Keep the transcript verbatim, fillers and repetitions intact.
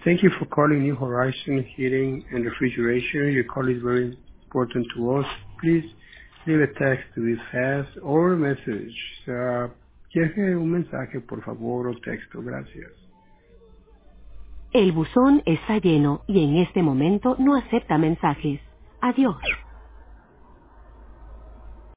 Thank you for calling New Horizon Heating and Refrigeration. Your call is very important to us. Please leave a text to this fast or a message. Uh, deje un mensaje, por favor, o texto. Gracias. El buzón está lleno y en este momento no acepta mensajes. Adiós.